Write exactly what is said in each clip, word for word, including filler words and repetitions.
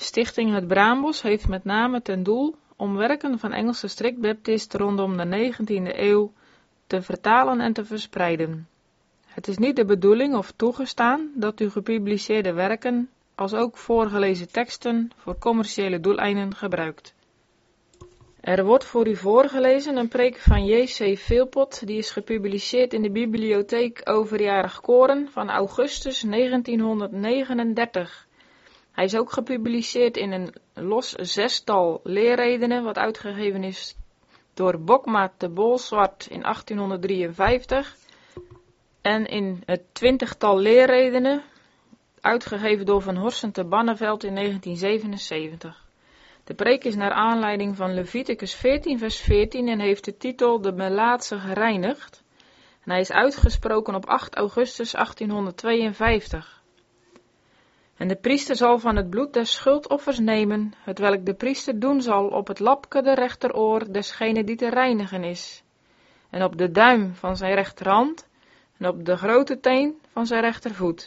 Stichting Het Braambos heeft met name ten doel om werken van Engelse strikbaptisten rondom de negentiende eeuw te vertalen en te verspreiden. Het is niet de bedoeling of toegestaan dat u gepubliceerde werken als ook voorgelezen teksten voor commerciële doeleinden gebruikt. Er wordt voor u voorgelezen een preek van J C Philpott, die is gepubliceerd in de Bibliotheek Overjarig Koren van augustus negentienhonderdnegenendertig. Hij is ook gepubliceerd in een los zestal leerredenen, wat uitgegeven is door Bokma te Bolsward in achttienhonderddrieënvijftig en in het twintigtal leerredenen, uitgegeven door Van Horsen te Banneveld in negentien zevenenzeventig. De preek is naar aanleiding van Leviticus veertien vers veertien en heeft de titel De Melaatse gereinigd. En hij is uitgesproken op acht augustus achttienhonderdtweeënvijftig. En de priester zal van het bloed des schuldoffers nemen, hetwelk de priester doen zal op het lapke de rechteroor desgene die te reinigen is, en op de duim van zijn rechterhand, en op de grote teen van zijn rechtervoet.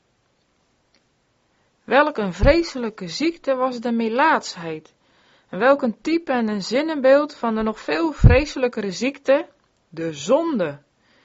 Welk een vreselijke ziekte was de melaatsheid, en welk een type en een zinnenbeeld van de nog veel vreselijkere ziekte, de zonde.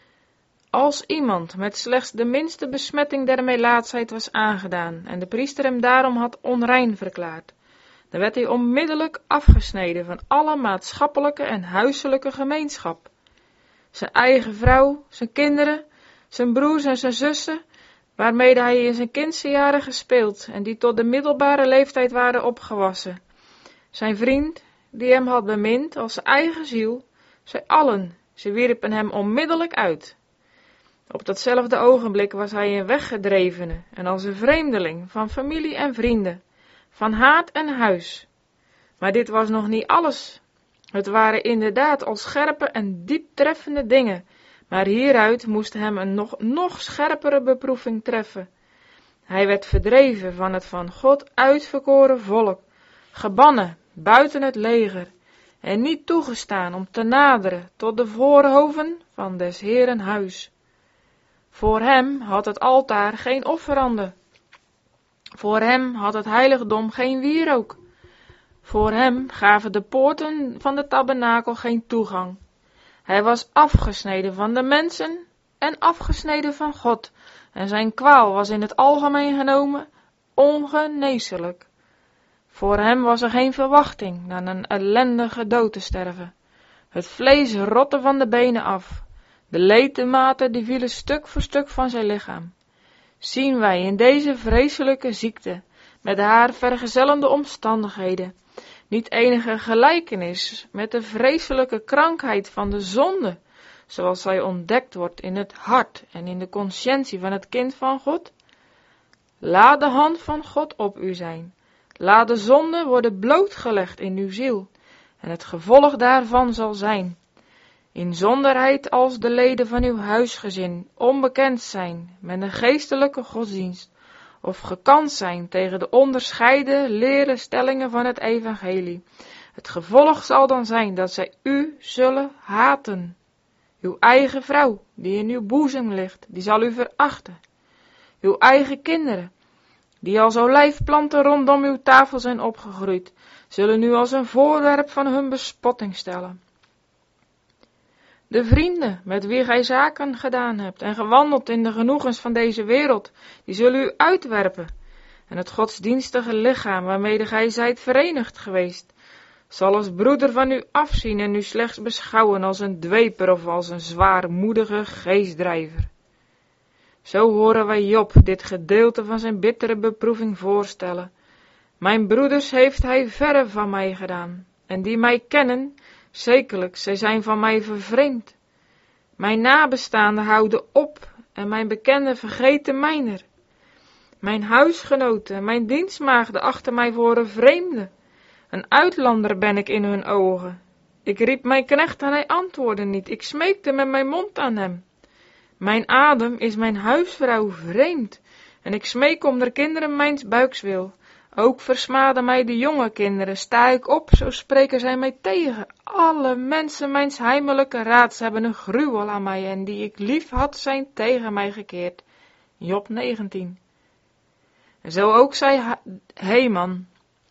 Als iemand met slechts de minste besmetting der melaatsheid was aangedaan, en de priester hem daarom had onrein verklaard, dan werd hij onmiddellijk afgesneden van alle maatschappelijke en huiselijke gemeenschap. Zijn eigen vrouw, zijn kinderen, zijn broers en zijn zussen, waarmede hij in zijn kindse jaren gespeeld en die tot de middelbare leeftijd waren opgewassen. Zijn vriend, die hem had bemind als zijn eigen ziel, zij allen, ze wierpen hem onmiddellijk uit. Op datzelfde ogenblik was hij een weggedrevene en als een vreemdeling van familie en vrienden, van haard en huis. Maar dit was nog niet alles. Het waren inderdaad al scherpe en diep treffende dingen, maar hieruit moest hem een nog, nog scherpere beproeving treffen. Hij werd verdreven van het van God uitverkoren volk, gebannen buiten het leger, en niet toegestaan om te naderen tot de voorhoven van des Heeren huis. Voor hem had het altaar geen offeranden. Voor hem had het heiligdom geen wierook. Voor hem gaven de poorten van de tabernakel geen toegang. Hij was afgesneden van de mensen en afgesneden van God, en zijn kwaal was in het algemeen genomen ongeneeslijk. Voor hem was er geen verwachting dan een ellendige dood te sterven. Het vlees rotte van de benen af. De ledematen die vielen stuk voor stuk van zijn lichaam. Zien wij in deze vreselijke ziekte, met haar vergezellende omstandigheden, niet enige gelijkenis met de vreselijke krankheid van de zonde, zoals zij ontdekt wordt in het hart en in de conscientie van het kind van God? Laat de hand van God op u zijn. Laat de zonde worden blootgelegd in uw ziel, en het gevolg daarvan zal zijn: inzonderheid als de leden van uw huisgezin onbekend zijn met een geestelijke godsdienst, of gekant zijn tegen de onderscheiden lerenstellingen van het evangelie. Het gevolg zal dan zijn dat zij u zullen haten. Uw eigen vrouw, die in uw boezem ligt, die zal u verachten. Uw eigen kinderen, die als olijfplanten rondom uw tafel zijn opgegroeid, zullen u als een voorwerp van hun bespotting stellen. De vrienden met wie gij zaken gedaan hebt en gewandeld in de genoegens van deze wereld, die zullen u uitwerpen. En het godsdienstige lichaam waarmede gij zijt verenigd geweest, zal als broeder van u afzien en u slechts beschouwen als een dweper of als een zwaarmoedige geestdrijver. Zo horen wij Job dit gedeelte van zijn bittere beproeving voorstellen. Mijn broeders heeft hij verre van mij gedaan, en die mij kennen, zekerlijk, zij zijn van mij vervreemd. Mijn nabestaanden houden op, en mijn bekenden vergeten mijner. Mijn huisgenoten en mijn dienstmaagden achten mij voor een vreemde. Een uitlander ben ik in hun ogen. Ik riep mijn knecht en hij antwoordde niet. Ik smeekte met mijn mond aan hem. Mijn adem is mijn huisvrouw vreemd, en ik smeek om de kinderen mijns buiks wil. Ook versmaden mij de jonge kinderen, sta ik op, zo spreken zij mij tegen. Alle mensen mijns heimelijke raads hebben een gruwel aan mij, en die ik lief had, zijn tegen mij gekeerd. Job negentien. En zo ook zei Heman,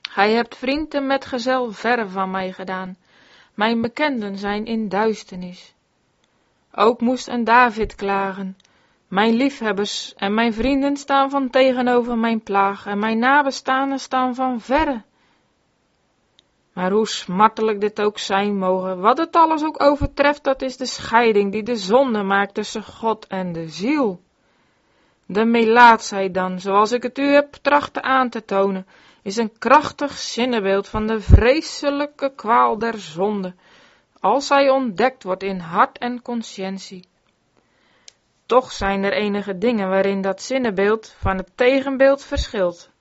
Gij hebt vriend en metgezel verre van mij gedaan. Mijn bekenden zijn in duisternis. Ook moest een David klagen. Mijn liefhebbers en mijn vrienden staan van tegenover mijn plaag en mijn nabestaanden staan van verre. Maar hoe smartelijk dit ook zijn moge, wat het alles ook overtreft, dat is de scheiding die de zonde maakt tussen God en de ziel. De melaatsheid dan, zoals ik het u heb trachten aan te tonen, is een krachtig zinnebeeld van de vreselijke kwaal der zonde, als zij ontdekt wordt in hart en conscientie. Toch zijn er enige dingen waarin dat zinnebeeld van het tegenbeeld verschilt.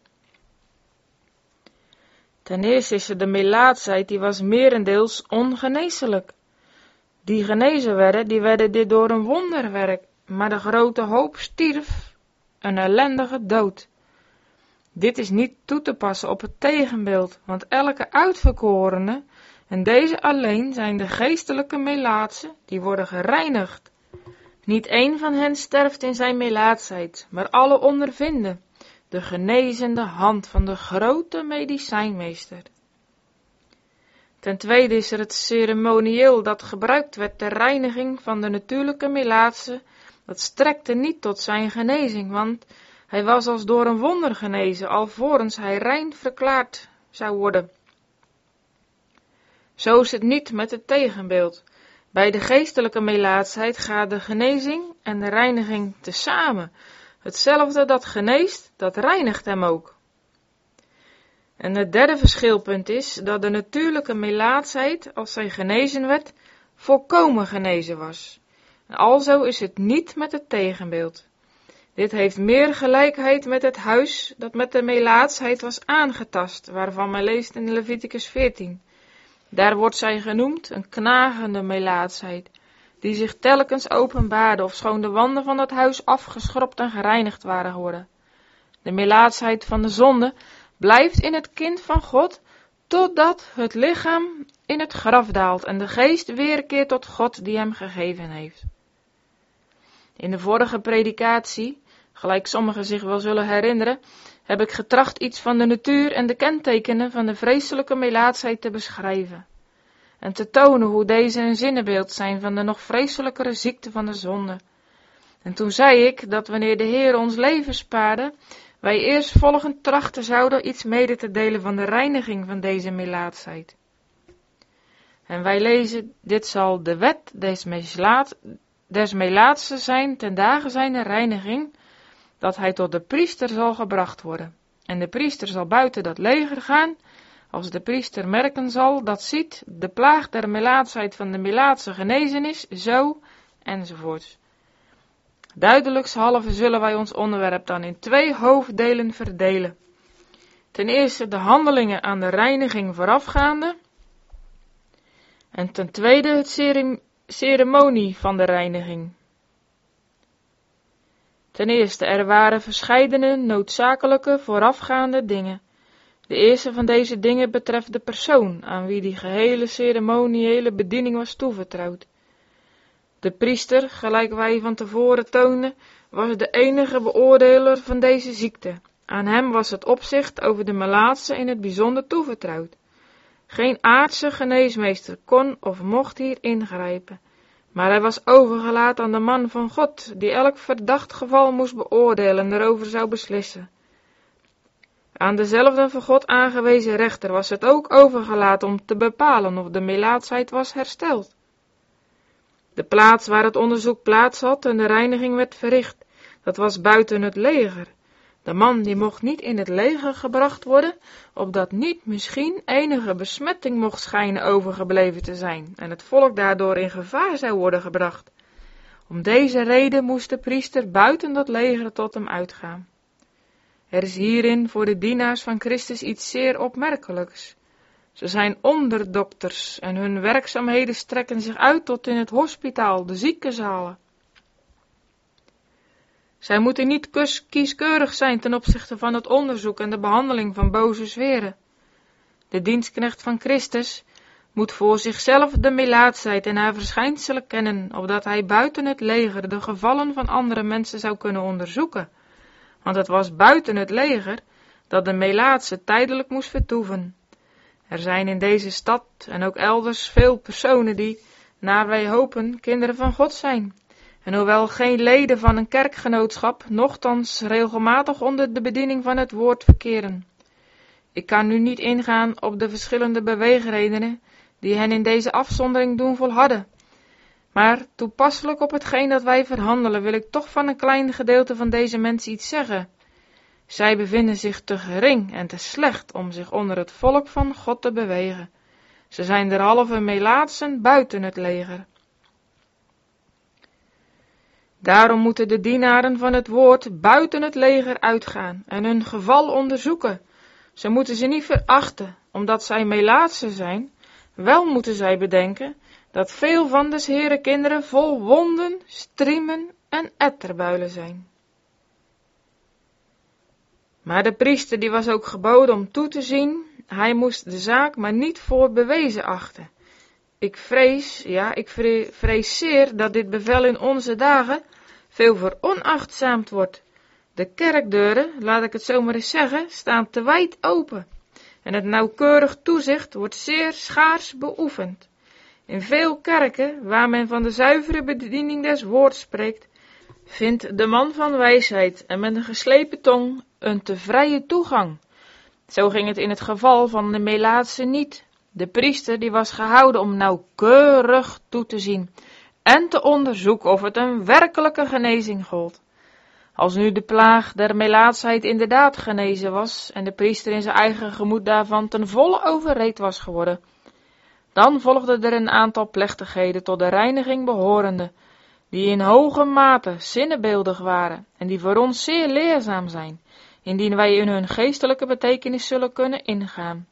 Ten eerste is er de melaatsheid, die was merendeels ongeneeslijk. Die genezen werden, die werden dit door een wonderwerk, maar de grote hoop stierf een ellendige dood. Dit is niet toe te passen op het tegenbeeld, want elke uitverkorene, en deze alleen zijn de geestelijke melaatsen, die worden gereinigd. Niet één van hen sterft in zijn melaatsheid, maar alle ondervinden de genezende hand van de grote medicijnmeester. Ten tweede is er het ceremonieel dat gebruikt werd ter reiniging van de natuurlijke melaatse. Dat strekte niet tot zijn genezing, want hij was als door een wonder genezen, alvorens hij rein verklaard zou worden. Zo is het niet met het tegenbeeld. Bij de geestelijke melaatsheid gaat de genezing en de reiniging tezamen. Hetzelfde dat geneest, dat reinigt hem ook. En het derde verschilpunt is dat de natuurlijke melaatsheid, als zij genezen werd, volkomen genezen was. En alzo is het niet met het tegenbeeld. Dit heeft meer gelijkheid met het huis dat met de melaatsheid was aangetast, waarvan men leest in Leviticus veertien. Daar wordt zij genoemd een knagende melaatsheid, die zich telkens openbaarde, ofschoon de wanden van het huis afgeschropt en gereinigd waren geworden. De melaatsheid van de zonde blijft in het kind van God, totdat het lichaam in het graf daalt en de geest weerkeert tot God die hem gegeven heeft. In de vorige predikatie, gelijk sommigen zich wel zullen herinneren, heb ik getracht iets van de natuur en de kentekenen van de vreselijke melaatsheid te beschrijven. En te tonen hoe deze een zinnebeeld zijn van de nog vreselijkere ziekte van de zonde. En toen zei ik dat wanneer de Heer ons leven spaarde, wij eerst volgend trachten zouden iets mede te delen van de reiniging van deze melaatsheid. En wij lezen, dit zal de wet des, melaat, des melaatsen zijn ten dagen zijner reiniging, dat hij tot de priester zal gebracht worden. En de priester zal buiten dat leger gaan, als de priester merken zal, dat ziet de plaag der melaatsheid van de melaatse genezen is, zo, enzovoorts. Duidelijkshalve zullen wij ons onderwerp dan in twee hoofddelen verdelen. Ten eerste de handelingen aan de reiniging voorafgaande, en ten tweede het ceremonie van de reiniging. Ten eerste, er waren verscheidene noodzakelijke voorafgaande dingen. De eerste van deze dingen betreft de persoon, aan wie die gehele ceremoniële bediening was toevertrouwd. De priester, gelijk wij van tevoren toonden, was de enige beoordeler van deze ziekte. Aan hem was het opzicht over de melaatse in het bijzonder toevertrouwd. Geen aardse geneesmeester kon of mocht hier ingrijpen, maar hij was overgelaten aan de man van God, die elk verdacht geval moest beoordelen en erover zou beslissen. Aan dezelfde van God aangewezen rechter was het ook overgelaten om te bepalen of de melaatsheid was hersteld. De plaats waar het onderzoek plaats had en de reiniging werd verricht, dat was buiten het leger. De man die mocht niet in het leger gebracht worden, opdat niet misschien enige besmetting mocht schijnen overgebleven te zijn en het volk daardoor in gevaar zou worden gebracht. Om deze reden moest de priester buiten dat leger tot hem uitgaan. Er is hierin voor de dienaars van Christus iets zeer opmerkelijks. Ze zijn onderdokters en hun werkzaamheden strekken zich uit tot in het hospitaal, de ziekenzalen. Zij moeten niet kieskeurig zijn ten opzichte van het onderzoek en de behandeling van boze zweren. De dienstknecht van Christus moet voor zichzelf de melaatsheid en haar verschijnselen kennen, opdat hij buiten het leger de gevallen van andere mensen zou kunnen onderzoeken. Want het was buiten het leger dat de Melaatse tijdelijk moest vertoeven. Er zijn in deze stad en ook elders veel personen die, naar wij hopen, kinderen van God zijn. En hoewel geen leden van een kerkgenootschap, nochtans regelmatig onder de bediening van het woord verkeren. Ik kan nu niet ingaan op de verschillende beweegredenen die hen in deze afzondering doen volharden. Maar toepasselijk op hetgeen dat wij verhandelen, wil ik toch van een klein gedeelte van deze mensen iets zeggen. Zij bevinden zich te gering en te slecht om zich onder het volk van God te bewegen. Ze zijn derhalve Melaatsen buiten het leger. Daarom moeten de dienaren van het woord buiten het leger uitgaan en hun geval onderzoeken. Ze moeten ze niet verachten, omdat zij Melaatsen zijn. Wel moeten zij bedenken dat veel van des Heeren kinderen vol wonden, striemen en etterbuilen zijn. Maar de priester die was ook geboden om toe te zien, hij moest de zaak maar niet voor bewezen achten. Ik vrees, ja, ik vrees zeer dat dit bevel in onze dagen veel veronachtzaamd wordt. De kerkdeuren, laat ik het zo maar eens zeggen, staan te wijd open. En het nauwkeurig toezicht wordt zeer schaars beoefend. In veel kerken, waar men van de zuivere bediening des woords spreekt, vindt de man van wijsheid en met een geslepen tong een te vrije toegang. Zo ging het in het geval van de Melaatse niet. De priester die was gehouden om nauwkeurig toe te zien en te onderzoeken of het een werkelijke genezing gold. Als nu de plaag der melaatsheid inderdaad genezen was en de priester in zijn eigen gemoed daarvan ten volle overreed was geworden, dan volgden er een aantal plechtigheden tot de reiniging behorende, die in hoge mate zinnebeeldig waren en die voor ons zeer leerzaam zijn, indien wij in hun geestelijke betekenis zullen kunnen ingaan.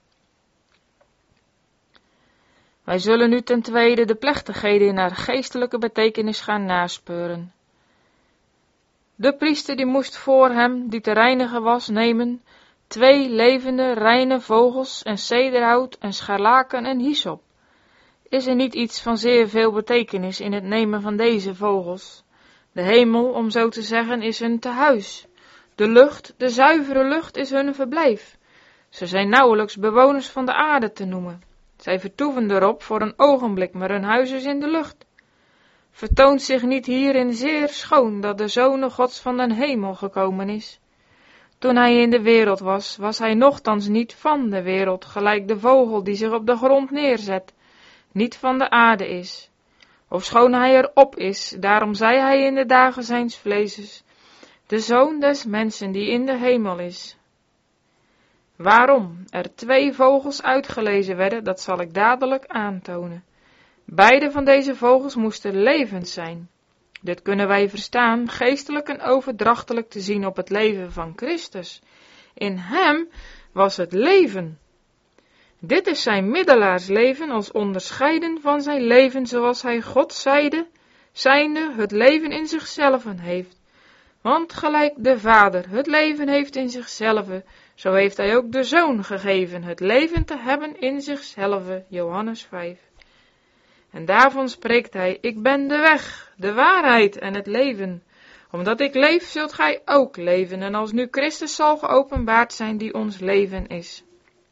Wij zullen nu ten tweede de plechtigheden in haar geestelijke betekenis gaan naspeuren. De priester die moest voor hem, die te reinigen was, nemen twee levende, reine vogels en cederhout en scharlaken en hyssop. Is er niet iets van zeer veel betekenis in het nemen van deze vogels? De hemel, om zo te zeggen, is hun tehuis. De lucht, de zuivere lucht, is hun verblijf. Ze zijn nauwelijks bewoners van de aarde te noemen. Zij vertoeven erop voor een ogenblik, maar hun huis is in de lucht. Vertoont zich niet hierin zeer schoon dat de Zoon Gods van den hemel gekomen is? Toen hij in de wereld was, was hij nochtans niet van de wereld, gelijk de vogel die zich op de grond neerzet, niet van de aarde is. Ofschoon hij erop is, daarom zei hij in de dagen zijns vleeses, de Zoon des mensen die in de hemel is. Waarom er twee vogels uitgelezen werden, dat zal ik dadelijk aantonen. Beide van deze vogels moesten levend zijn. Dit kunnen wij verstaan, geestelijk en overdrachtelijk te zien op het leven van Christus. In hem was het leven. Dit is zijn middelaarsleven als onderscheiden van zijn leven zoals hij God zeide, zijnde het leven in zichzelf heeft. Want gelijk de Vader het leven heeft in zichzelf, zo heeft hij ook de Zoon gegeven het leven te hebben in zichzelf, Johannes vijf. En daarvan spreekt hij, ik ben de weg, de waarheid en het leven. Omdat ik leef, zult gij ook leven, en als nu Christus zal geopenbaard zijn die ons leven is.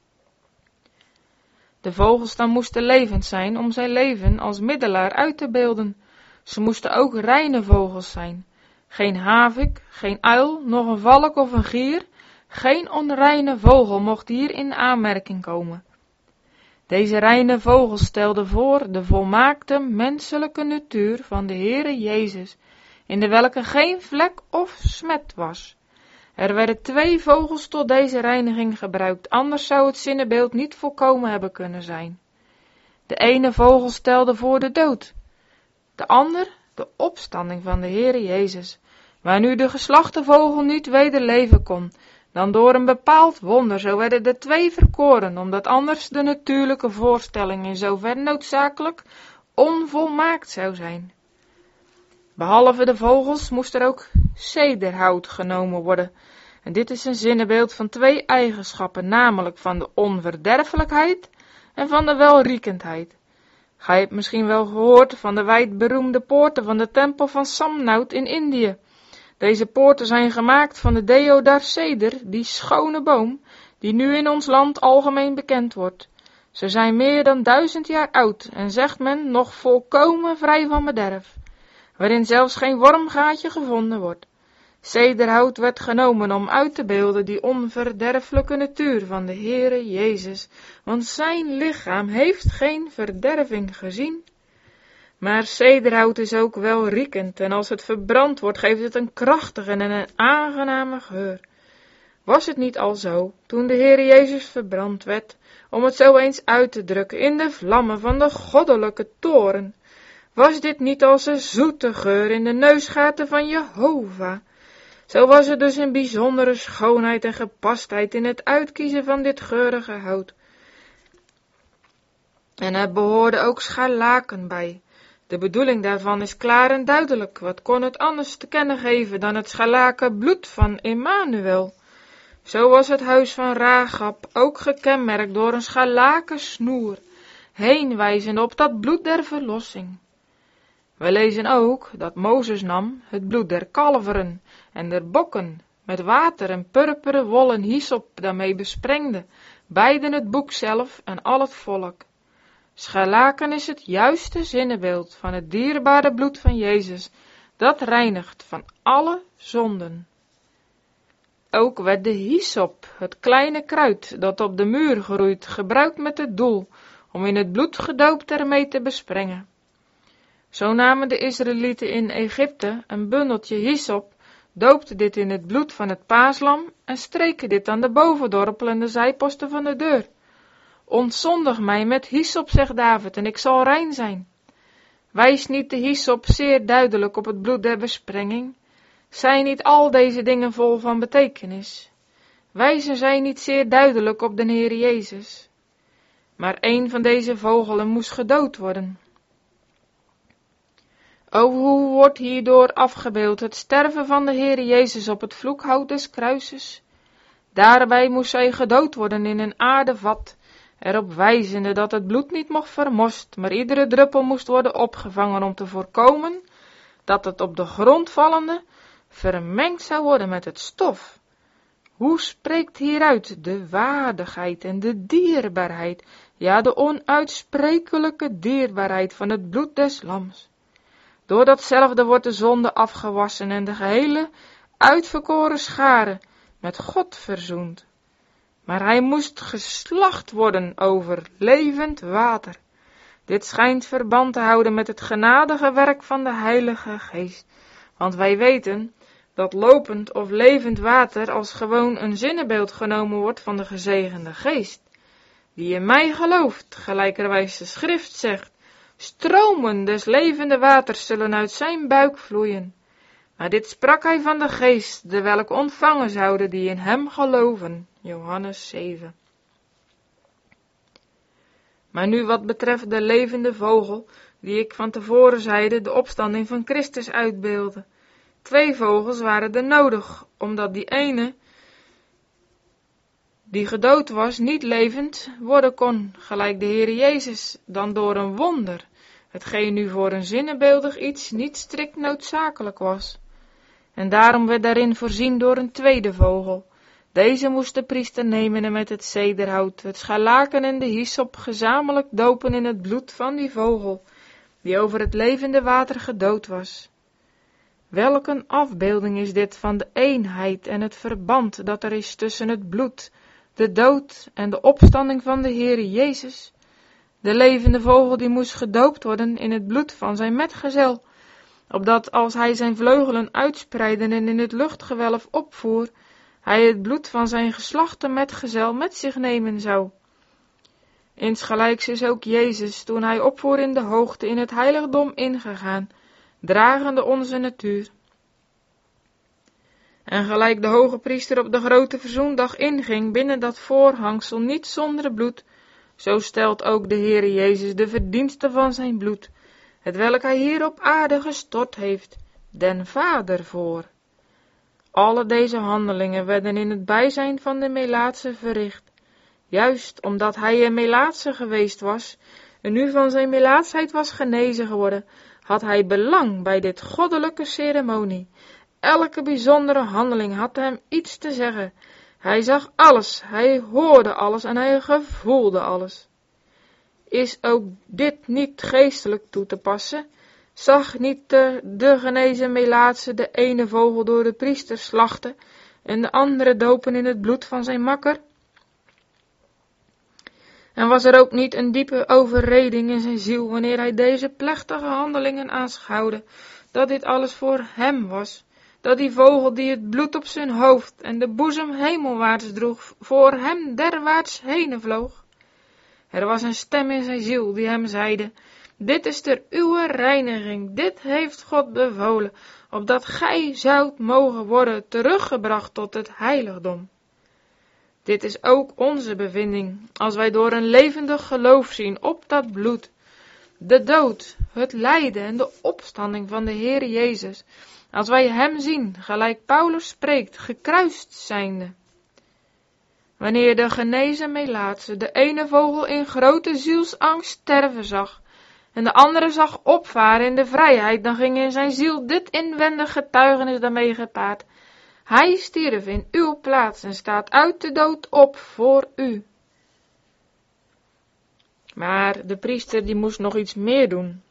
De vogels dan moesten levend zijn om zijn leven als middelaar uit te beelden. Ze moesten ook reine vogels zijn. Geen havik, geen uil, nog een valk of een gier, geen onreine vogel mocht hier in aanmerking komen. Deze reine vogel stelde voor de volmaakte menselijke natuur van de Heere Jezus, in de welke geen vlek of smet was. Er werden twee vogels tot deze reiniging gebruikt, anders zou het zinnebeeld niet volkomen hebben kunnen zijn. De ene vogel stelde voor de dood, de ander de opstanding van de Heere Jezus, waar nu de geslachte vogel niet weder leven kon, dan door een bepaald wonder, zo werden de twee verkoren, omdat anders de natuurlijke voorstelling in zover noodzakelijk onvolmaakt zou zijn. Behalve de vogels moest er ook cederhout genomen worden, en dit is een zinnebeeld van twee eigenschappen, namelijk van de onverderfelijkheid en van de welriekendheid. Gij hebt misschien wel gehoord van de wijdberoemde poorten van de tempel van Samnaut in Indië. Deze poorten zijn gemaakt van de deodar ceder, die schone boom, die nu in ons land algemeen bekend wordt. Ze zijn meer dan duizend jaar oud en, zegt men, nog volkomen vrij van bederf, waarin zelfs geen wormgaatje gevonden wordt. Cederhout werd genomen om uit te beelden die onverderfelijke natuur van de Heere Jezus, want zijn lichaam heeft geen verderving gezien. Maar cederhout is ook welriekend en als het verbrand wordt, geeft het een krachtige en een aangename geur. Was het niet al zo, toen de Heere Jezus verbrand werd, om het zo eens uit te drukken, in de vlammen van de goddelijke toren? Was dit niet als een zoete geur in de neusgaten van Jehovah? Zo was er dus een bijzondere schoonheid en gepastheid in het uitkiezen van dit geurige hout. En er behoorde ook scharlaken bij. De bedoeling daarvan is klaar en duidelijk. Wat kon het anders te kennen geven dan het scharlaken bloed van Emmanuel? Zo was het huis van Rachab ook gekenmerkt door een scharlaken snoer, heenwijzende op dat bloed der verlossing. We lezen ook dat Mozes nam het bloed der kalveren en der bokken, met water en purperen wol en hyssop daarmee besprengde, beiden het boek zelf en al het volk. Scharlaken is het juiste zinnebeeld van het dierbare bloed van Jezus, dat reinigt van alle zonden. Ook werd de hyssop, het kleine kruid dat op de muur groeit, gebruikt met het doel om in het bloed gedoopt ermee te besprengen. Zo namen de Israëlieten in Egypte een bundeltje hyssop, doopten dit in het bloed van het paaslam en streken dit aan de bovendorpel en de zijposten van de deur. Ontzondig mij met hyssop, zegt David, en ik zal rein zijn. Wijst niet de hyssop zeer duidelijk op het bloed der besprenging? Zijn niet al deze dingen vol van betekenis? Wijzen zij niet zeer duidelijk op de Heer Jezus? Maar een van deze vogelen moest gedood worden. O, hoe wordt hierdoor afgebeeld het sterven van de Heer Jezus op het vloekhout des kruises? Daarbij moest zij gedood worden in een aardevat, erop wijzende dat het bloed niet mocht vermorst, maar iedere druppel moest worden opgevangen om te voorkomen dat het op de grond vallende vermengd zou worden met het stof. Hoe spreekt hieruit de waardigheid en de dierbaarheid, ja de onuitsprekelijke dierbaarheid van het bloed des lams? Door datzelfde wordt de zonde afgewassen en de gehele uitverkoren schare met God verzoend. Maar hij moest geslacht worden over levend water. Dit schijnt verband te houden met het genadige werk van de Heilige Geest, want wij weten dat lopend of levend water als gewoon een zinnebeeld genomen wordt van de gezegende Geest, die in mij gelooft, gelijkerwijs de Schrift zegt, stromen des levende waters zullen uit zijn buik vloeien. Maar dit sprak hij van de Geest, de welke ontvangen zouden die in hem geloven. Johannes zeven. Maar nu wat betreft de levende vogel, die ik van tevoren zeide, de opstanding van Christus uitbeelde. Twee vogels waren er nodig, omdat die ene, die gedood was, niet levend worden kon, gelijk de Heer Jezus, dan door een wonder, hetgeen nu voor een zinnebeeldig iets niet strikt noodzakelijk was. En daarom werd daarin voorzien door een tweede vogel. Deze moest de priester nemen en met het cederhout, het scharlaken en de hyssop gezamenlijk dopen in het bloed van die vogel, die over het levende water gedood was. Welk een afbeelding is dit van de eenheid en het verband dat er is tussen het bloed, de dood en de opstanding van de Heere Jezus. De levende vogel die moest gedoopt worden in het bloed van zijn metgezel, opdat als hij zijn vleugelen uitspreidde en in het luchtgewelf opvoer, hij het bloed van zijn geslachte metgezel met zich nemen zou. Insgelijks is ook Jezus, toen hij opvoer in de hoogte, in het heiligdom ingegaan, dragende onze natuur. En gelijk de hoge priester op de grote verzoendag inging binnen dat voorhangsel niet zonder bloed, zo stelt ook de Heere Jezus de verdienste van zijn bloed, hetwelk hij hier op aarde gestort heeft, den Vader voor. Alle deze handelingen werden in het bijzijn van de Melaatse verricht, juist omdat hij een Melaatse geweest was en nu van zijn melaatsheid was genezen geworden, had hij belang bij dit goddelijke ceremonie elke bijzondere handeling had hem iets te zeggen. Hij zag alles, hij hoorde alles en hij gevoelde alles. Is ook dit niet geestelijk toe te passen? Zag niet de, de genezen Melaatse de ene vogel door de priester slachten en de andere dopen in het bloed van zijn makker? En was er ook niet een diepe overreding in zijn ziel wanneer hij deze plechtige handelingen aanschouwde, dat dit alles voor hem was, dat die vogel die het bloed op zijn hoofd en de boezem hemelwaarts droeg, voor hem derwaarts heen vloog? Er was een stem in zijn ziel die hem zeide: dit is ter uwe reiniging, dit heeft God bevolen, opdat gij zoudt mogen worden teruggebracht tot het heiligdom. Dit is ook onze bevinding, als wij door een levendig geloof zien op dat bloed, de dood, het lijden en de opstanding van de Heer Jezus, als wij hem zien, gelijk Paulus spreekt, gekruist zijnde. Wanneer de genezen Melaatse de ene vogel in grote zielsangst sterven zag, en de andere zag opvaren in de vrijheid, dan ging in zijn ziel dit inwendig getuigenis daarmee gepaard: hij stierf in uw plaats en staat uit de dood op voor u. Maar de priester die moest nog iets meer doen.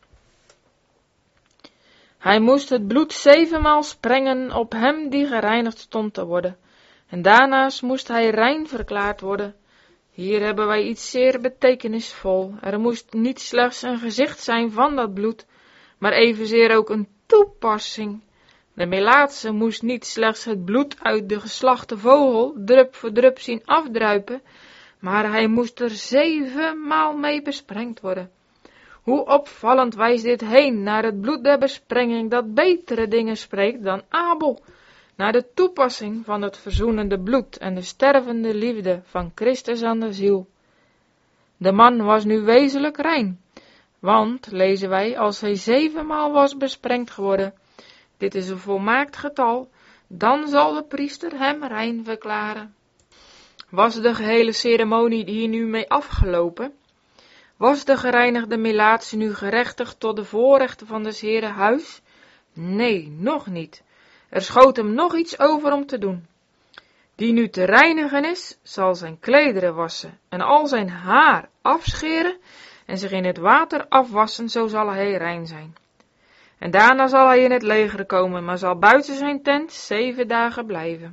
Hij moest het bloed zevenmaal sprengen op hem die gereinigd stond te worden. En daarnaast moest hij rein verklaard worden. Hier hebben wij iets zeer betekenisvol. Er moest niet slechts een gezicht zijn van dat bloed, maar evenzeer ook een toepassing. De Melaatse moest niet slechts het bloed uit de geslachte vogel drup voor drup zien afdruipen, maar hij moest er zevenmaal mee besprengd worden. Hoe opvallend wijst dit heen naar het bloed der besprenging dat betere dingen spreekt dan Abel, naar de toepassing van het verzoenende bloed en de stervende liefde van Christus aan de ziel. De man was nu wezenlijk rein, want, lezen wij, als hij zevenmaal was besprengd geworden, dit is een volmaakt getal, dan zal de priester hem rein verklaren. Was de gehele ceremonie hier nu mee afgelopen? Was de gereinigde Melaatse nu gerechtigd tot de voorrechten van des Heeren huis? Nee, nog niet. Er schoot hem nog iets over om te doen. Die nu te reinigen is, zal zijn klederen wassen en al zijn haar afscheren en zich in het water afwassen, zo zal hij rein zijn. En daarna zal hij in het leger komen, maar zal buiten zijn tent zeven dagen blijven.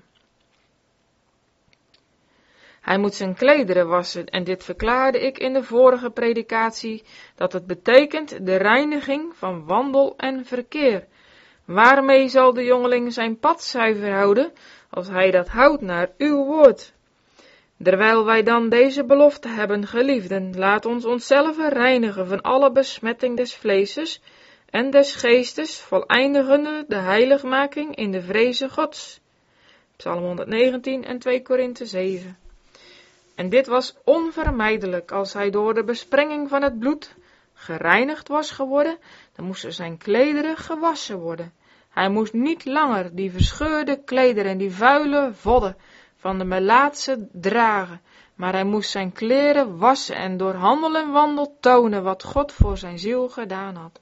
Hij moet zijn klederen wassen, en dit verklaarde ik in de vorige predikatie, dat het betekent de reiniging van wandel en verkeer. Waarmee zal de jongeling zijn pad zuiver houden, als hij dat houdt naar uw woord? Terwijl wij dan deze belofte hebben, geliefden, laat ons onszelf reinigen van alle besmetting des vleeses en des geestes, voleindigende de heiligmaking in de vreze Gods. Psalm honderdnegentien en twee Korinthe zeven. En dit was onvermijdelijk. Als hij door de besprenging van het bloed gereinigd was geworden, dan moesten zijn klederen gewassen worden. Hij moest niet langer die verscheurde klederen en die vuile vodden van de Melaatse dragen, maar hij moest zijn kleren wassen en door handel en wandel tonen wat God voor zijn ziel gedaan had.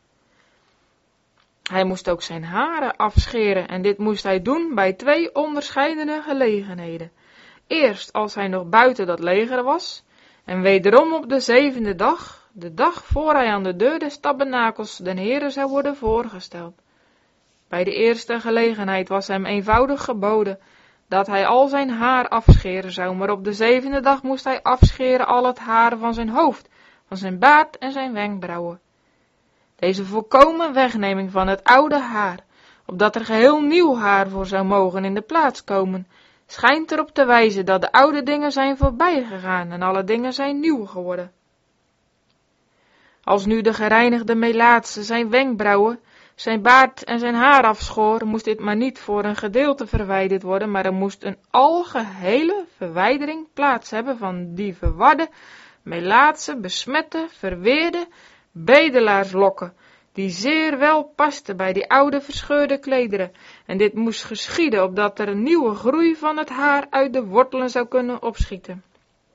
Hij moest ook zijn haren afscheren en dit moest hij doen bij twee onderscheidene gelegenheden. Eerst als hij nog buiten dat leger was, en wederom op de zevende dag, de dag voor hij aan de deur des tabernakels den Heere zou worden voorgesteld. Bij de eerste gelegenheid was hem eenvoudig geboden dat hij al zijn haar afscheren zou, maar op de zevende dag moest hij afscheren al het haar van zijn hoofd, van zijn baard en zijn wenkbrauwen. Deze volkomen wegneming van het oude haar, opdat er geheel nieuw haar voor zou mogen in de plaats komen, schijnt erop te wijzen dat de oude dingen zijn voorbij gegaan en alle dingen zijn nieuw geworden. Als nu de gereinigde Melaatse zijn wenkbrauwen, zijn baard en zijn haar afschoor, moest dit maar niet voor een gedeelte verwijderd worden, maar er moest een algehele verwijdering plaats hebben van die verwarde, Melaatse, besmette, verweerde bedelaarslokken, die zeer wel pasten bij die oude verscheurde klederen, en dit moest geschieden, opdat er een nieuwe groei van het haar uit de wortelen zou kunnen opschieten.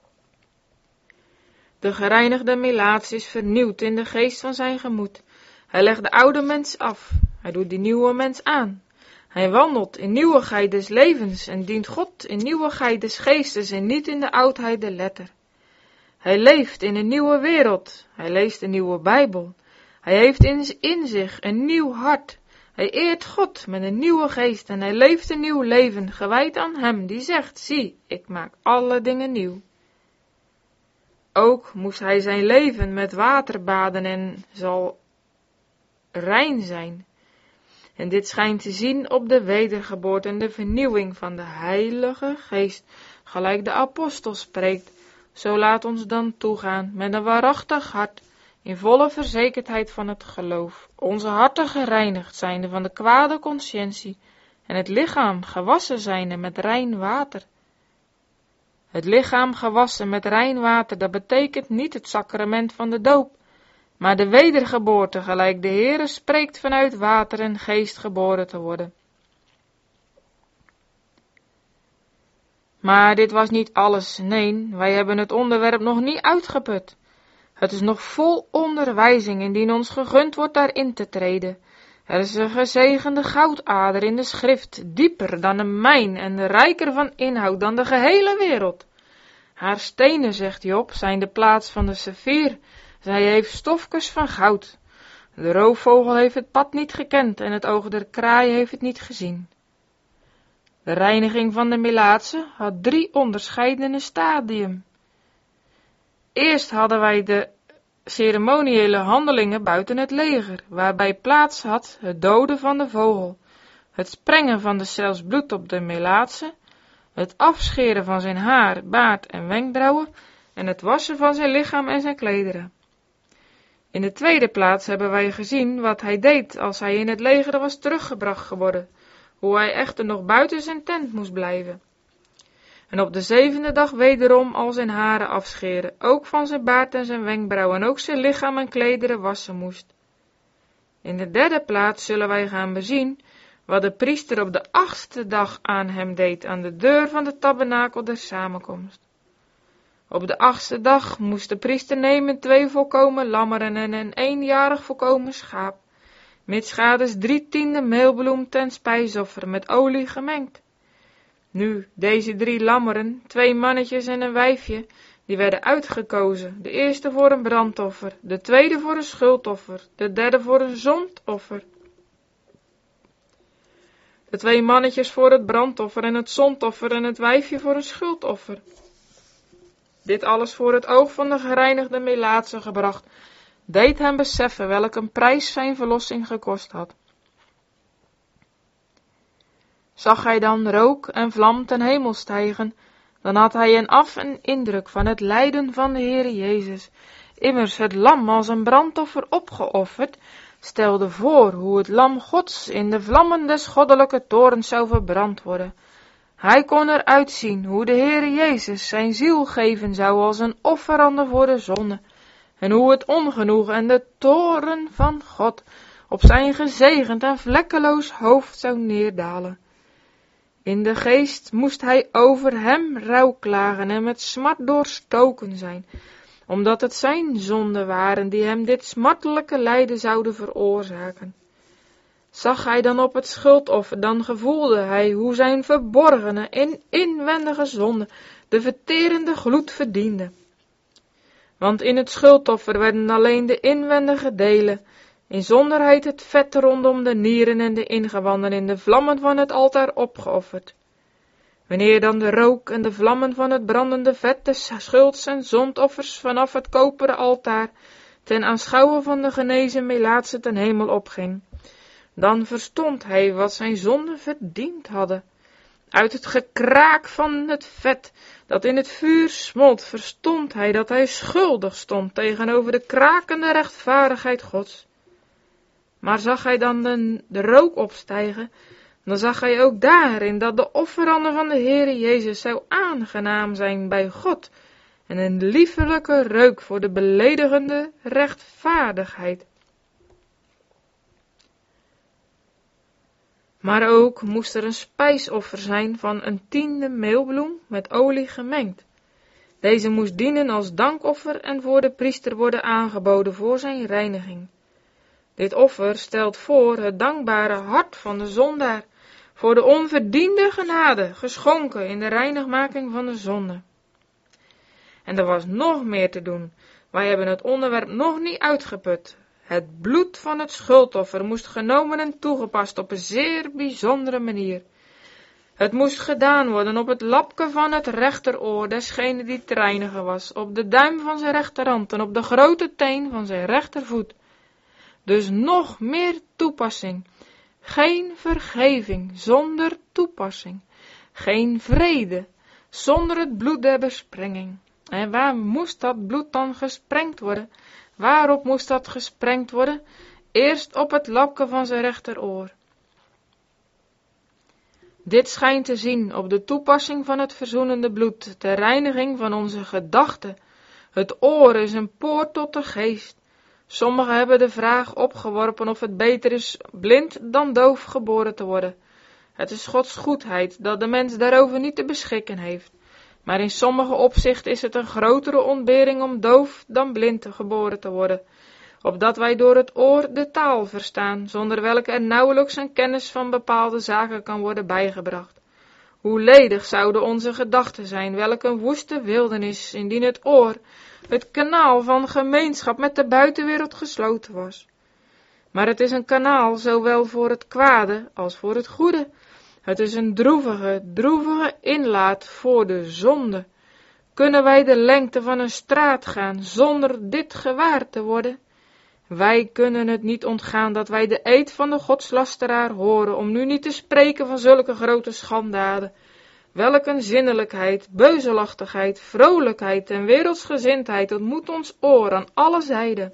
De gereinigde Melaats is vernieuwd in de geest van zijn gemoed. Hij legt de oude mens af, hij doet die nieuwe mens aan. Hij wandelt in nieuwigheid des levens en dient God in nieuwigheid des geestes en niet in de oudheid der letter. Hij leeft in een nieuwe wereld, hij leest een nieuwe Bijbel. Hij heeft in, in zich een nieuw hart. Hij eert God met een nieuwe geest en hij leeft een nieuw leven, gewijd aan hem die zegt, zie, ik maak alle dingen nieuw. Ook moest hij zijn leven met water baden en zal rein zijn. En dit schijnt te zien op de wedergeboorte en de vernieuwing van de Heilige Geest, gelijk de apostel spreekt. Zo laat ons dan toegaan met een waarachtig hart, in volle verzekerdheid van het geloof, onze harten gereinigd zijnde van de kwade conscientie en het lichaam gewassen zijnde met rein water. Het lichaam gewassen met rein water, dat betekent niet het sacrament van de doop, maar de wedergeboorte, gelijk de Heere spreekt vanuit water en geest geboren te worden. Maar dit was niet alles, nee, wij hebben het onderwerp nog niet uitgeput. Het is nog vol onderwijzing, indien ons gegund wordt daarin te treden. Er is een gezegende goudader in de schrift, dieper dan een mijn en rijker van inhoud dan de gehele wereld. Haar stenen, zegt Job, zijn de plaats van de saffier. Zij heeft stofjes van goud. De roofvogel heeft het pad niet gekend en het oog der kraai heeft het niet gezien. De reiniging van de Melaatse had drie onderscheidene stadium. Eerst hadden wij de ceremoniële handelingen buiten het leger, waarbij plaats had het doden van de vogel, het sprengen van deszelfs bloed op de Melaatse, het afscheren van zijn haar, baard en wenkbrauwen en het wassen van zijn lichaam en zijn klederen. In de tweede plaats hebben wij gezien wat hij deed als hij in het leger was teruggebracht geworden, hoe hij echter nog buiten zijn tent moest blijven. En op de zevende dag wederom al zijn haren afscheren, ook van zijn baard en zijn wenkbrauwen en ook zijn lichaam en klederen wassen moest. In de derde plaats zullen wij gaan bezien wat de priester op de achtste dag aan hem deed aan de deur van de tabernakel der samenkomst. Op de achtste dag moest de priester nemen twee volkomen lammeren en een eenjarig volkomen schaap, mitsgaders drie tiende meelbloem ten spijsoffer met olie gemengd. Nu, deze drie lammeren, twee mannetjes en een wijfje, die werden uitgekozen, de eerste voor een brandoffer, de tweede voor een schuldoffer, de derde voor een zondoffer. De twee mannetjes voor het brandoffer en het zondoffer en het wijfje voor een schuldoffer. Dit alles voor het oog van de gereinigde Melaatse gebracht, deed hem beseffen welk een prijs zijn verlossing gekost had. Zag hij dan rook en vlam ten hemel stijgen, dan had hij een af en indruk van het lijden van de Heere Jezus. Immers het lam als een brandoffer opgeofferd, stelde voor hoe het lam Gods in de vlammen des goddelijke torens zou verbrand worden. Hij kon eruit zien hoe de Heere Jezus zijn ziel geven zou als een offerande voor de zonde, en hoe het ongenoegen en de toorn van God op zijn gezegend en vlekkeloos hoofd zou neerdalen. In de geest moest hij over hem rouwklagen en met smart doorstoken zijn, omdat het zijn zonden waren die hem dit smartelijke lijden zouden veroorzaken. Zag hij dan op het schuldoffer, dan gevoelde hij hoe zijn verborgene en inwendige zonde de verterende gloed verdiende. Want in het schuldoffer werden alleen de inwendige delen, inzonderheid het vet rondom de nieren en de ingewanden in de vlammen van het altaar opgeofferd. Wanneer dan de rook en de vlammen van het brandende vet des schulds- en zondoffers vanaf het koperen altaar ten aanschouwen van de genezen Melaatse ten hemel opging, dan verstond hij wat zijn zonden verdiend hadden. Uit het gekraak van het vet dat in het vuur smolt, verstond hij dat hij schuldig stond tegenover de krakende rechtvaardigheid Gods. Maar zag hij dan de, de rook opstijgen, dan zag hij ook daarin dat de offerande van de Heere Jezus zou aangenaam zijn bij God en een liefelijke reuk voor de beledigende rechtvaardigheid. Maar ook moest er een spijsoffer zijn van een tiende meelbloem met olie gemengd. Deze moest dienen als dankoffer en voor de priester worden aangeboden voor zijn reiniging. Dit offer stelt voor het dankbare hart van de zondaar, voor de onverdiende genade, geschonken in de reinigmaking van de zonde. En er was nog meer te doen. Wij hebben het onderwerp nog niet uitgeput. Het bloed van het schuldoffer moest genomen en toegepast op een zeer bijzondere manier. Het moest gedaan worden op het lapje van het rechteroor desgene die te reinigen was, op de duim van zijn rechterhand en op de grote teen van zijn rechtervoet. Dus nog meer toepassing. Geen vergeving zonder toepassing. Geen vrede zonder het bloed der besprenging. En waar moest dat bloed dan gesprengd worden? Waarop moest dat gesprengd worden? Eerst op het lapje van zijn rechteroor. Dit schijnt te zien op de toepassing van het verzoenende bloed, ter reiniging van onze gedachten. Het oor is een poort tot de geest. Sommigen hebben de vraag opgeworpen of het beter is blind dan doof geboren te worden. Het is Gods goedheid dat de mens daarover niet te beschikken heeft. Maar in sommige opzichten is het een grotere ontbering om doof dan blind geboren te worden, opdat wij door het oor de taal verstaan, zonder welke er nauwelijks een kennis van bepaalde zaken kan worden bijgebracht. Hoe ledig zouden onze gedachten zijn, welk een woeste wildernis, indien het oor, het kanaal van gemeenschap met de buitenwereld gesloten was. Maar het is een kanaal zowel voor het kwade als voor het goede. Het is een droevige, droevige inlaat voor de zonde. Kunnen wij de lengte van een straat gaan zonder dit gewaar te worden? Wij kunnen het niet ontgaan dat wij de eed van de godslasteraar horen, om nu niet te spreken van zulke grote schandaden. Welk een zinnelijkheid, beuzelachtigheid, vrolijkheid en wereldsgezindheid ontmoet ons oor aan alle zijden.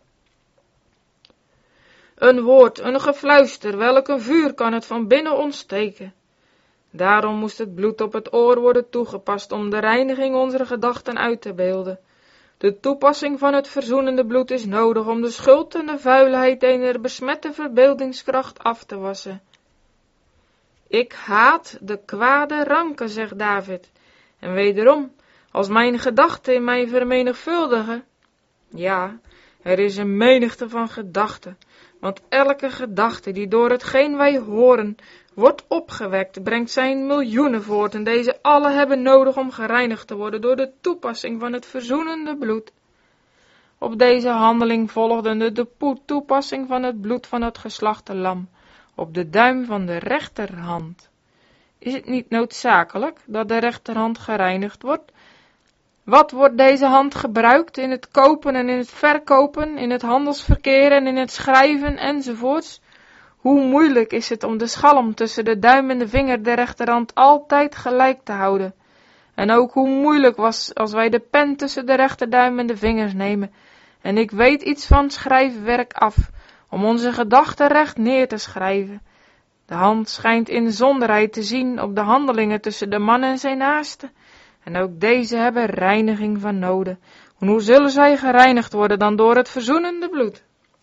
Een woord, een gefluister, welk een vuur kan het van binnen ontsteken. Daarom moest het bloed op het oor worden toegepast om de reiniging onze gedachten uit te beelden. De toepassing van het verzoenende bloed is nodig om de schuld en de vuilheid ener besmette verbeeldingskracht af te wassen. Ik haat de kwade ranken, zegt David. En wederom, als mijn gedachten in mij vermenigvuldigen. Ja, er is een menigte van gedachten, want elke gedachte die door hetgeen wij horen wordt opgewekt, brengt zijn miljoenen voort en deze alle hebben nodig om gereinigd te worden door de toepassing van het verzoenende bloed. Op deze handeling volgde de toepassing van het bloed van het geslachte lam op de duim van de rechterhand. Is het niet noodzakelijk dat de rechterhand gereinigd wordt? Wat wordt deze hand gebruikt in het kopen en in het verkopen, in het handelsverkeer en in het schrijven enzovoorts? Hoe moeilijk is het om de schalm tussen de duim en de vinger der rechterhand altijd gelijk te houden. En ook hoe moeilijk was als wij de pen tussen de rechterduim en de vingers nemen. En ik weet iets van schrijfwerk af, om onze gedachten recht neer te schrijven. De hand schijnt inzonderheid te zien op de handelingen tussen de man en zijn naaste. En ook deze hebben reiniging van nodig. En hoe zullen zij gereinigd worden dan door het verzoenende bloed?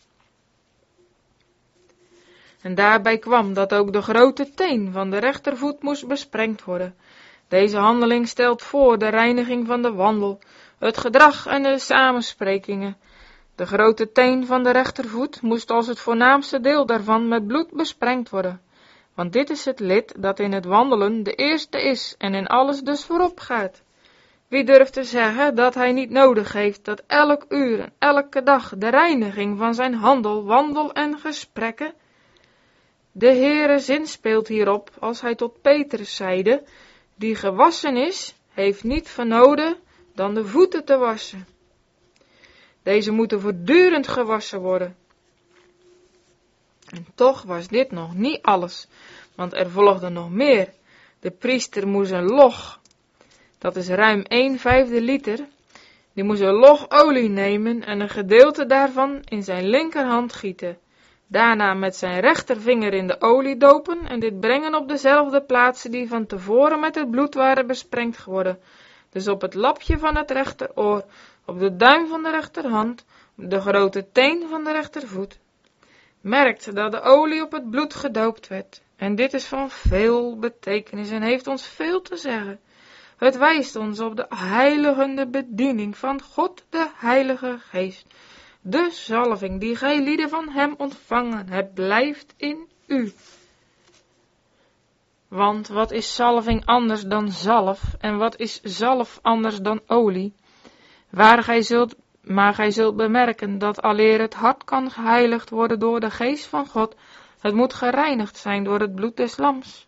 En daarbij kwam dat ook de grote teen van de rechtervoet moest besprengd worden. Deze handeling stelt voor de reiniging van de wandel, het gedrag en de samensprekingen. De grote teen van de rechtervoet moest als het voornaamste deel daarvan met bloed besprengd worden. Want dit is het lid dat in het wandelen de eerste is en in alles dus voorop gaat. Wie durft te zeggen dat hij niet nodig heeft dat elk uur en elke dag de reiniging van zijn handel, wandel en gesprekken? De Heere zinspeelt hierop als hij tot Petrus zeide, die gewassen is, heeft niet vernoden dan de voeten te wassen. Deze moeten voortdurend gewassen worden. En toch was dit nog niet alles, want er volgde nog meer. De priester moest een log, dat is ruim een vijfde liter, die moest een log olie nemen en een gedeelte daarvan in zijn linkerhand gieten. Daarna met zijn rechtervinger in de olie dopen en dit brengen op dezelfde plaatsen die van tevoren met het bloed waren besprengd geworden. Dus op het lapje van het rechteroor, op de duim van de rechterhand, op de grote teen van de rechtervoet. Merkt dat de olie op het bloed gedoopt werd. En dit is van veel betekenis en heeft ons veel te zeggen. Het wijst ons op de heiligende bediening van God de Heilige Geest. De zalving die gij lieden van hem ontvangen hebt, blijft in u. Want wat is zalving anders dan zalf, en wat is zalf anders dan olie? Waar gij zult, maar gij zult bemerken dat aleer het hart kan geheiligd worden door de geest van God, het moet gereinigd zijn door het bloed des lams.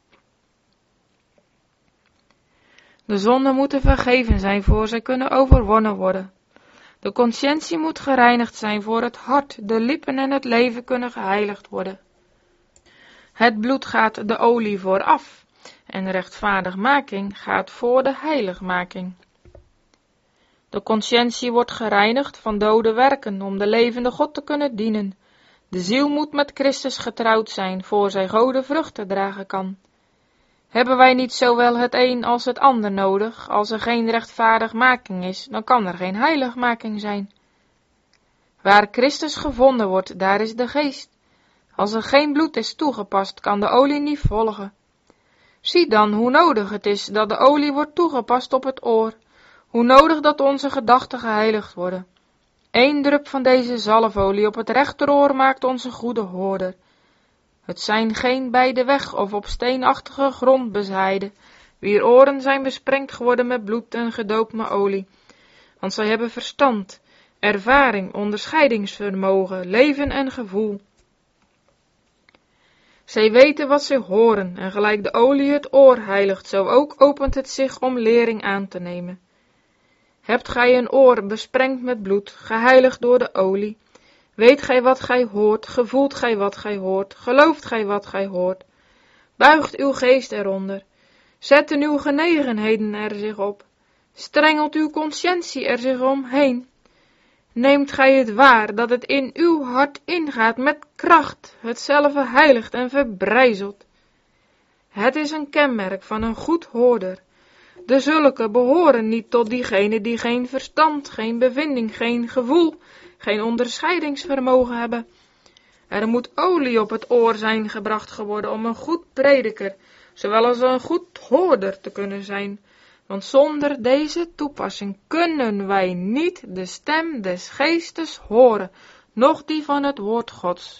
De zonden moeten vergeven zijn voor zij kunnen overwonnen worden. De consciëntie moet gereinigd zijn voor het hart, de lippen en het leven kunnen geheiligd worden. Het bloed gaat de olie vooraf en rechtvaardigmaking gaat voor de heiligmaking. De consciëntie wordt gereinigd van dode werken om de levende God te kunnen dienen. De ziel moet met Christus getrouwd zijn voor zij gode vruchten dragen kan. Hebben wij niet zowel het een als het ander nodig? Als er geen rechtvaardigmaking is, dan kan er geen heiligmaking zijn. Waar Christus gevonden wordt, daar is de geest. Als er geen bloed is toegepast, kan de olie niet volgen. Zie dan hoe nodig het is dat de olie wordt toegepast op het oor. Hoe nodig dat onze gedachten geheiligd worden. Eén drup van deze zalfolie op het rechteroor maakt onze goede hoorder. Het zijn geen bij de weg of op steenachtige grond bezaaide, wier oren zijn besprengd geworden met bloed en gedoopt met olie. Want zij hebben verstand, ervaring, onderscheidingsvermogen, leven en gevoel. Zij weten wat zij horen, en gelijk de olie het oor heiligt, zo ook opent het zich om lering aan te nemen. Hebt gij een oor besprengd met bloed, geheiligd door de olie? Weet gij wat gij hoort, gevoelt gij wat gij hoort, gelooft gij wat gij hoort? Buigt uw geest eronder, zetten uw genegenheden er zich op, strengelt uw consciëntie er zich omheen. Neemt gij het waar dat het in uw hart ingaat met kracht, hetzelfde heiligt en verbrijzelt. Het is een kenmerk van een goed hoorder. De zulke behoren niet tot diegenen die geen verstand, geen bevinding, geen gevoel, geen onderscheidingsvermogen hebben. Er moet olie op het oor zijn gebracht geworden om een goed prediker, zowel als een goed hoorder te kunnen zijn. Want zonder deze toepassing kunnen wij niet de stem des geestes horen, noch die van het woord Gods.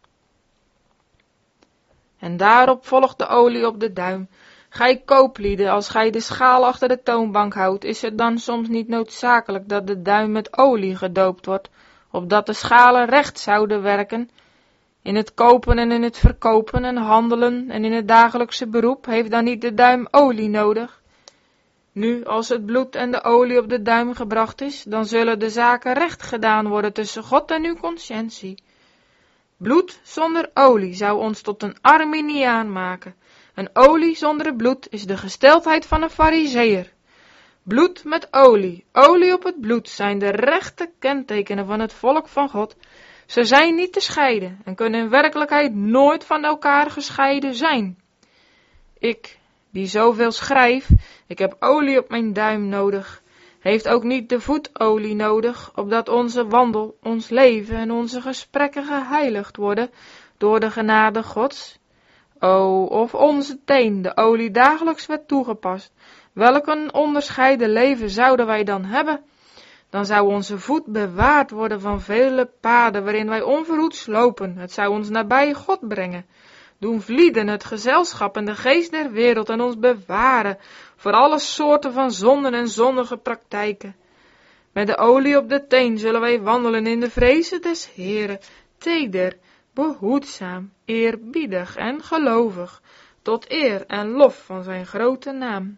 En daarop volgt de olie op de duim. Gij kooplieden, als gij de schaal achter de toonbank houdt, is het dan soms niet noodzakelijk dat de duim met olie gedoopt wordt, opdat de schalen recht zouden werken? In het kopen en in het verkopen en handelen en in het dagelijkse beroep heeft dan niet de duim olie nodig? Nu, als het bloed en de olie op de duim gebracht is, dan zullen de zaken recht gedaan worden tussen God en uw consciëntie. Bloed zonder olie zou ons tot een Arminiaan maken. En olie zonder bloed is de gesteldheid van een Farizeeër. Bloed met olie, olie op het bloed zijn de rechte kentekenen van het volk van God. Ze zijn niet te scheiden en kunnen in werkelijkheid nooit van elkaar gescheiden zijn. Ik, die zoveel schrijf, ik heb olie op mijn duim nodig, heeft ook niet de voetolie nodig, opdat onze wandel, ons leven en onze gesprekken geheiligd worden door de genade Gods. O, of onze teen de olie dagelijks werd toegepast, welk een onderscheiden leven zouden wij dan hebben? Dan zou onze voet bewaard worden van vele paden waarin wij onverhoeds lopen. Het zou ons nabij God brengen, doen vlieden het gezelschap en de geest der wereld en ons bewaren voor alle soorten van zonden en zondige praktijken. Met de olie op de teen zullen wij wandelen in de vrezen des Heeren, teder, behoedzaam, eerbiedig en gelovig, tot eer en lof van zijn grote naam.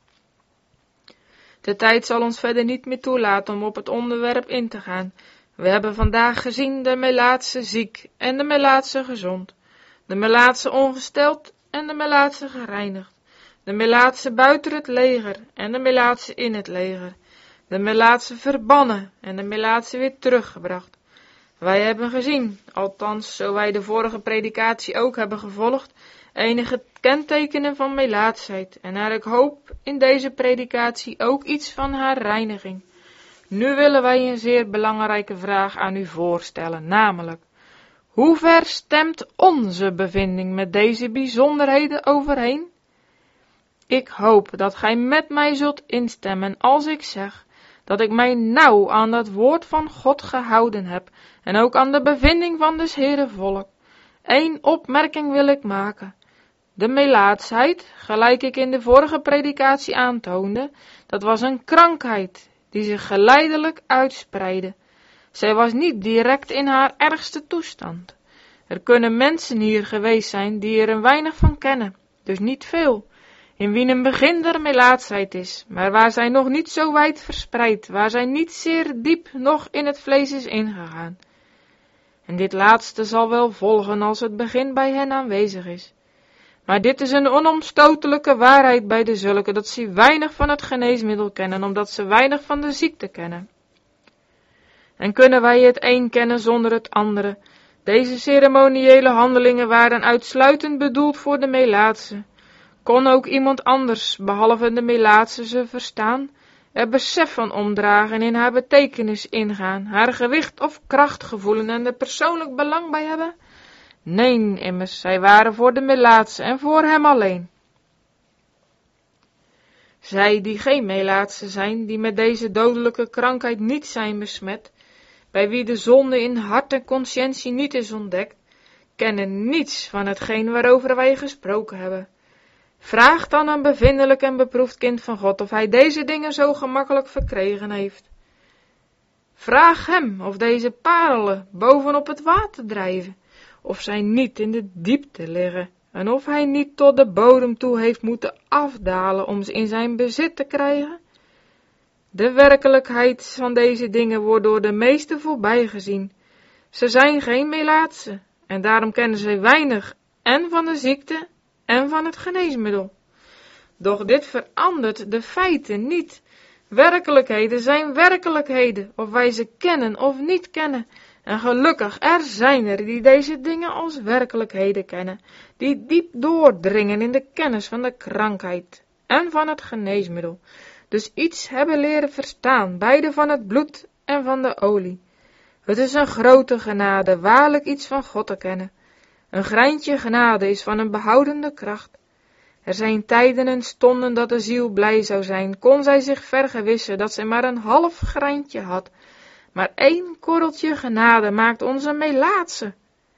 De tijd zal ons verder niet meer toelaten om op het onderwerp in te gaan. We hebben vandaag gezien de Melaatse ziek en de Melaatse gezond, de Melaatse ongesteld en de Melaatse gereinigd, de Melaatse buiten het leger en de Melaatse in het leger, de Melaatse verbannen en de Melaatse weer teruggebracht. Wij hebben gezien, althans zo wij de vorige predikatie ook hebben gevolgd, enige kentekenen van melaatsheid en naar ik hoop in deze predikatie ook iets van haar reiniging. Nu willen wij een zeer belangrijke vraag aan u voorstellen, namelijk, hoe ver stemt onze bevinding met deze bijzonderheden overeen? Ik hoop dat gij met mij zult instemmen als ik zeg, dat ik mij nauw aan het woord van God gehouden heb, en ook aan de bevinding van des Heeren volk. Eén opmerking wil ik maken. De melaatsheid, gelijk ik in de vorige predikatie aantoonde, dat was een krankheid die zich geleidelijk uitspreidde. Zij was niet direct in haar ergste toestand. Er kunnen mensen hier geweest zijn die er een weinig van kennen, dus niet veel, in wie een begin der melaatsheid is, maar waar zij nog niet zo wijd verspreid, waar zij niet zeer diep nog in het vlees is ingegaan. En dit laatste zal wel volgen als het begin bij hen aanwezig is. Maar dit is een onomstotelijke waarheid bij de zulken, dat ze weinig van het geneesmiddel kennen, omdat ze weinig van de ziekte kennen. En kunnen wij het een kennen zonder het andere? Deze ceremoniële handelingen waren uitsluitend bedoeld voor de melaatse. Kon ook iemand anders, behalve de melaatse, ze verstaan, er besef van omdragen, in haar betekenis ingaan, haar gewicht of kracht gevoelen en er persoonlijk belang bij hebben? Nee, immers, zij waren voor de melaatse en voor hem alleen. Zij die geen melaatse zijn, die met deze dodelijke krankheid niet zijn besmet, bij wie de zonde in hart en conscientie niet is ontdekt, kennen niets van hetgeen waarover wij gesproken hebben. Vraag dan een bevindelijk en beproefd kind van God of hij deze dingen zo gemakkelijk verkregen heeft. Vraag hem of deze parelen bovenop het water drijven, of zij niet in de diepte liggen, en of hij niet tot de bodem toe heeft moeten afdalen om ze in zijn bezit te krijgen. De werkelijkheid van deze dingen wordt door de meesten voorbijgezien. Ze zijn geen melaatse, en daarom kennen ze weinig en van de ziekte en van het geneesmiddel. Doch dit verandert de feiten niet. Werkelijkheden zijn werkelijkheden, of wij ze kennen of niet kennen. En gelukkig, er zijn er die deze dingen als werkelijkheden kennen, die diep doordringen in de kennis van de krankheid en van het geneesmiddel. Dus iets hebben leren verstaan, beide van het bloed en van de olie. Het is een grote genade, waarlijk iets van God te kennen. Een greintje genade is van een behoudende kracht. Er zijn tijden en stonden dat de ziel blij zou zijn, kon zij zich vergewissen dat zij maar een half greintje had. Maar één korreltje genade maakt onze melaatse.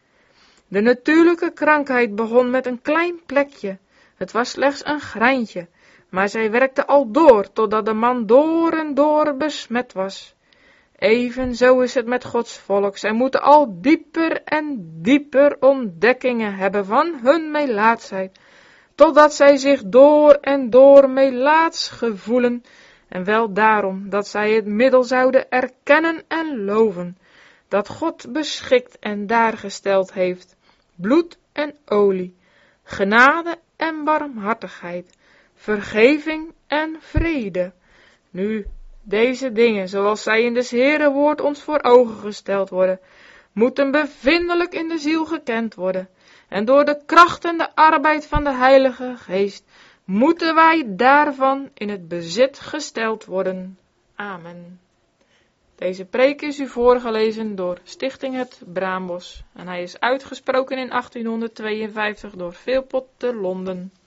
De natuurlijke krankheid begon met een klein plekje. Het was slechts een greintje, maar zij werkte al door, totdat de man door en door besmet was. Evenzo is het met Gods volk. Zij moeten al dieper en dieper ontdekkingen hebben van hun melaatsheid, totdat zij zich door en door melaats gevoelen, en wel daarom dat zij het middel zouden erkennen en loven, dat God beschikt en daargesteld heeft, bloed en olie, genade en barmhartigheid, vergeving en vrede. Nu, deze dingen, zoals zij in des Heere woord ons voor ogen gesteld worden, moeten bevindelijk in de ziel gekend worden, en door de kracht en de arbeid van de Heilige Geest moeten wij daarvan in het bezit gesteld worden. Amen. Deze preek is u voorgelezen door Stichting Het Braambos en hij is uitgesproken in achttienhonderdtweeënvijftig door Philpot te Londen.